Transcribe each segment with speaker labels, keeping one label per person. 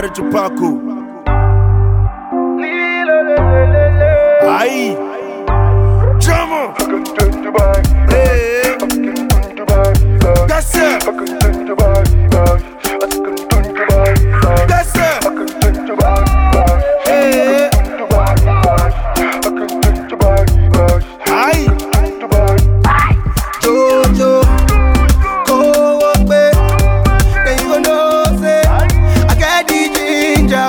Speaker 1: Gary Tupaco. Aye. Drama. Hey. That's it. That's it. Hey. Aye.
Speaker 2: Jojo, go away. Then you gonna know say I got the ginger.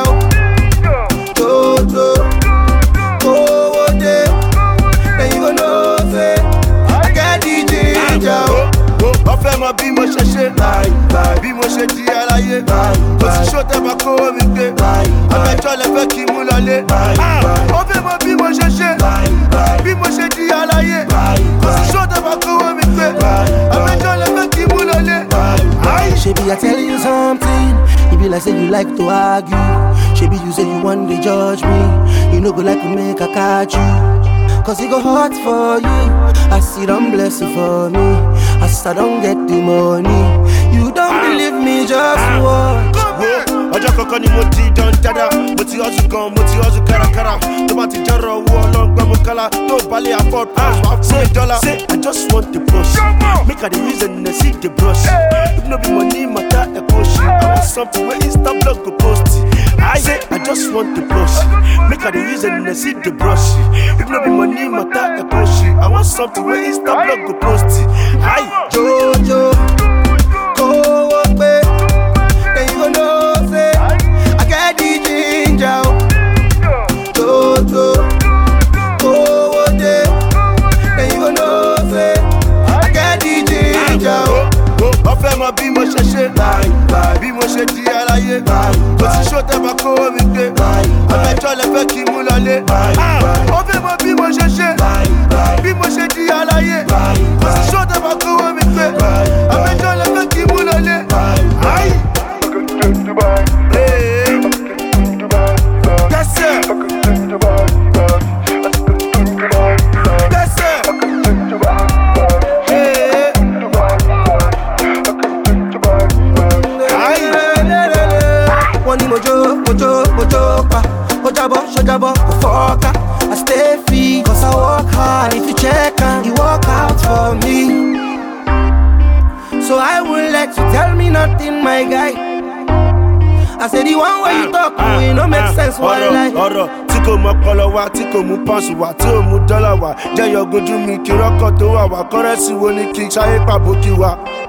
Speaker 2: Jojo, go away. Then you gonna know say I got the ginger.
Speaker 1: Ọ̀fẹ́ mọ bí mo ṣe ṣe, bí mo ṣe di aláyé. Kò sí ṣó tẹ́ bá kówó mi gbé. Abẹ́jọ́ lẹ fẹ́ kí n mú lọlé. Ọ̀fẹ́ mọ bí mo ṣe ṣe, bí mo ṣe di aláyé. Kò sí ṣó tẹ́ bá kówó mi gbé. Abẹ́jọ́ lẹ fẹ́ kí n mú lọlé.
Speaker 2: Shebi I tell you something, it be like say you like to argue. Shebi you say you want to judge me, you no go like to make a catch you. Cause it go hard for you, I see them bless you for me. I still don't get the money, you don't believe me, just watch.
Speaker 1: Ọjọ́ kankan ni mo ti dán dáadáa, mo ti hustle gan, mo ti hustle kárakára. Tó bá ti jọ́rọ̀ owó ọlọ́ngbẹ́ mo kálá, tó balẹ̀ afford pounds wá fún $1. Say I just want the brush, make I the reason I see the brush. If no be money matter ẹ kò ṣe, I want something wey Insta blog go post. I say I just want the brush, make I the reason I see the brush. If no be money matter ẹ kò ṣe, I want something wey Insta blog go post. Aye.
Speaker 2: Jojo, go away. Then you gonna know say I got the ginger. Jojo, go away. Then you gonna know say I got the ginger.
Speaker 1: Ọ̀fẹ́ mọ bí mo ṣe ṣe, bí mo ṣe di aláyé. Kò sí ṣó tẹ́ bá kówó mi gbé. Abẹ́jọ́ lẹ fẹ́ kí n mú lọlé. Ọ̀fẹ́ mọ bí mo ṣe ṣe, bí mo ṣe di aláyé. Kò sí ṣó tẹ́ bá kówó mi gbé. Abẹ́jọ́ lẹ fẹ́ kí n mú lọlé. Aye. Hey. That's it. That's it. Hey.
Speaker 2: Wọ́n ní mojo pa. Ojabo, kò fọ́ọ̀ká. I stay free, cause I work hard. If you check and you work out for me, so I won't let you tell me nothing, my guy. I said the one way you talk to me, no make sense, one lie.
Speaker 1: Ọ̀rọ̀ tí kò mọ ọpọlọ wa, tí kò mú pọ́ǹsì wá, tí ò mú dọ́là wá. Jẹ́yọ̀ gojú mi kí rọ́kọ̀ tó wà wá. Kọ́rẹ́sì wo ni kí n ṣayé pàbókì wa.